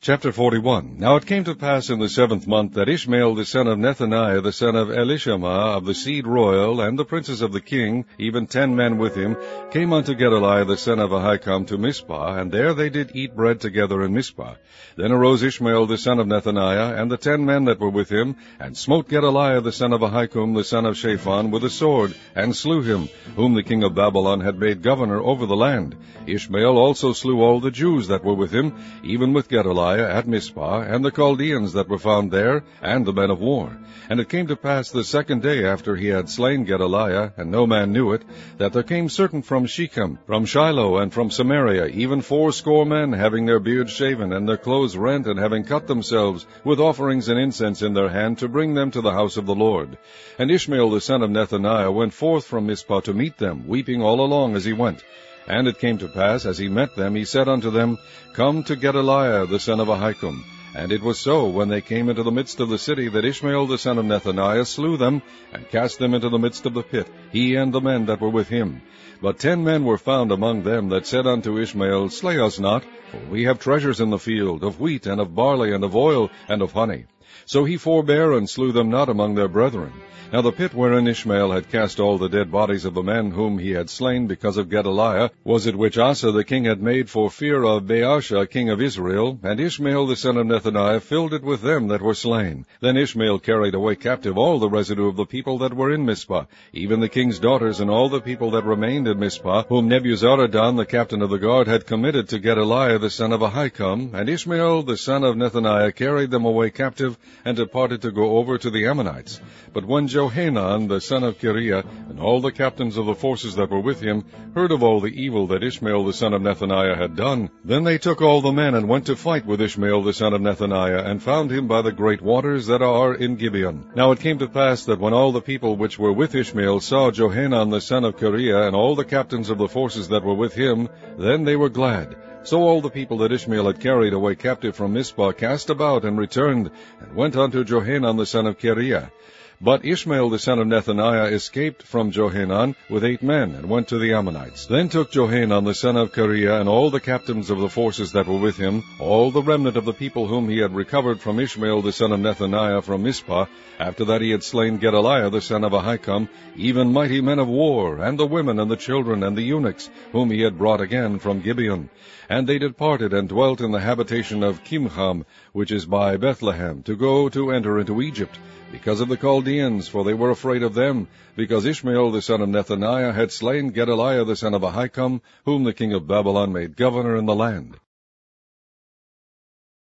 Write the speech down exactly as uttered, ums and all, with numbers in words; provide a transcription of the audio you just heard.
Chapter forty-one. Now it came to pass in the seventh month that Ishmael the son of Nethaniah the son of Elishama of the seed royal, and the princes of the king, even ten men with him, came unto Gedaliah the son of Ahikam to Mizpah, and there they did eat bread together in Mizpah. Then arose Ishmael the son of Nethaniah, and the ten men that were with him, and smote Gedaliah the son of Ahikam the son of Shaphan with a sword, and slew him, whom the king of Babylon had made governor over the land. Ishmael also slew all the Jews that were with him, even with Gedaliah at Mizpah, and the Chaldeans that were found there, and the men of war. And it came to pass the second day after he had slain Gedaliah, and no man knew it, that there came certain from Shechem, from Shiloh, and from Samaria, even fourscore men, having their beards shaven, and their clothes rent, and having cut themselves, with offerings and incense in their hand, to bring them to the house of the Lord. And Ishmael the son of Nethaniah went forth from Mizpah to meet them, weeping all along as he went. And it came to pass, as he met them, he said unto them, Come to Gedaliah the son of Ahikam. And it was so, when they came into the midst of the city, that Ishmael the son of Nethaniah slew them, and cast them into the midst of the pit, he and the men that were with him. But ten men were found among them that said unto Ishmael, Slay us not, for we have treasures in the field, of wheat, and of barley, and of oil, and of honey. So he forbare, and slew them not among their brethren. Now the pit wherein Ishmael had cast all the dead bodies of the men whom he had slain because of Gedaliah, was it which Asa the king had made for fear of Baasha king of Israel, and Ishmael the son of Nethaniah filled it with them that were slain. Then Ishmael carried away captive all the residue of the people that were in Mizpah, even the king's daughters and all the people that remained in Mizpah, whom Nebuzaradan the captain of the guard had committed to Gedaliah the son of Ahikam, and Ishmael the son of Nethaniah carried them away captive, and departed to go over to the Ammonites. But when Johanan the son of Kareah, and all the captains of the forces that were with him, heard of all the evil that Ishmael the son of Nethaniah had done, then they took all the men, and went to fight with Ishmael the son of Nethaniah, and found him by the great waters that are in Gibeon. Now it came to pass that when all the people which were with Ishmael saw Johanan the son of Kareah, and all the captains of the forces that were with him, then they were glad. So all the people that Ishmael had carried away captive from Mizpah cast about, and returned, and went unto Johanan the son of Kareah. But Ishmael the son of Nethaniah escaped from Johanan with eight men, and went to the Ammonites. Then took Johanan the son of Kareah, and all the captains of the forces that were with him, all the remnant of the people whom he had recovered from Ishmael the son of Nethaniah from Mizpah, after that he had slain Gedaliah the son of Ahikam, even mighty men of war, and the women, and the children, and the eunuchs, whom he had brought again from Gibeon. And they departed, and dwelt in the habitation of Kimham, which is by Bethlehem, to go to enter into Egypt, because of the Chaldeans, for they were afraid of them, because Ishmael the son of Nethaniah had slain Gedaliah the son of Ahikam, whom the king of Babylon made governor in the land.